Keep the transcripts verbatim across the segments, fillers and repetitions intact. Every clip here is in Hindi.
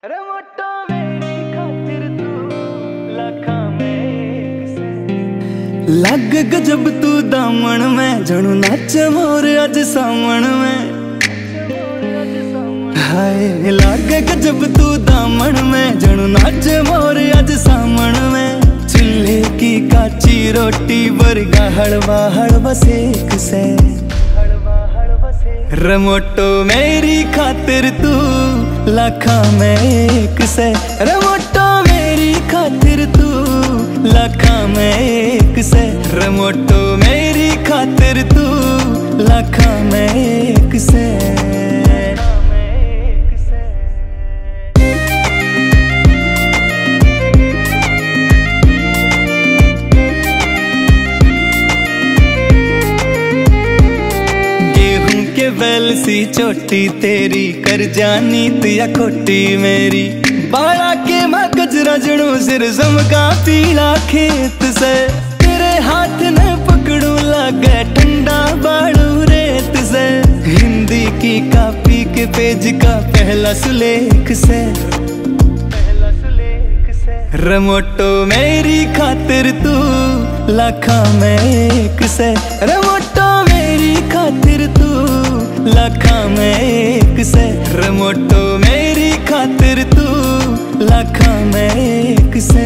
अरे मोटा मेरी खातिर तू लाखां में एक से लग गजब तू दामन में जणू नाच मोर अज सामण में हाय लग गजब तू दामन में जणू नाच मोर अज सामण में चूल्हे की काची रोटी वर्गा हलवा हलवा सेक से रमोटो मेरी खातिर तू लाखां में एक से रमोटो मेरी खातिर तू लाखां में एक से रमोटो मेरी खातिर तू लाखां में एक से बैल सी चोटी तेरी कर जानी तिया खोटी मेरी बाड़ा के मैं गजरा जणू सिर समका पीला खेत से तेरे हाथ ने पकड़ू लगे ठंडा बाड़ू रेत से हिंदी की कापी के पेज का पहला सुलेख से पहला सुलेख से रमोटो मेरी खातिर तू लाखां में एक से रमोटो मेरी खातिर तू लाखां में एक से रमोटो मेरी खातिर तू लाखां में एक से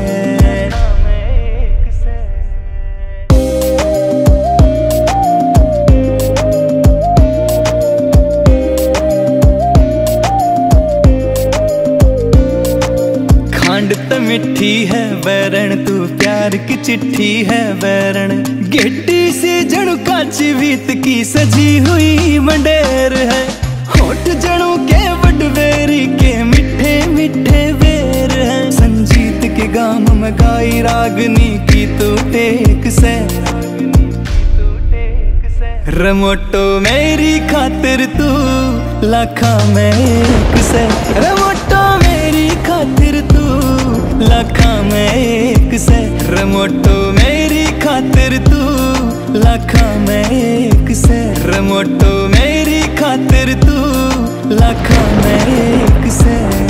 खांड त मिठी है बैरण तू प्यार की चिट्ठी है बैरण गेटी सी जणू काची भीत की सजी हुई मंडेर है होठ जणू के वडवेरी के मिठे मिठे बेर है संजीत के गाम में गाई रागनी की तू टेक से रमोटो मेरी खातिर तू लाखां में एक से रमोटो मेरी खातिर तू लाखां में एक से रमोटो मेरी खातिर तू लाखां में एक से रमोटो मेरी खातिर तू लाखां में एक से।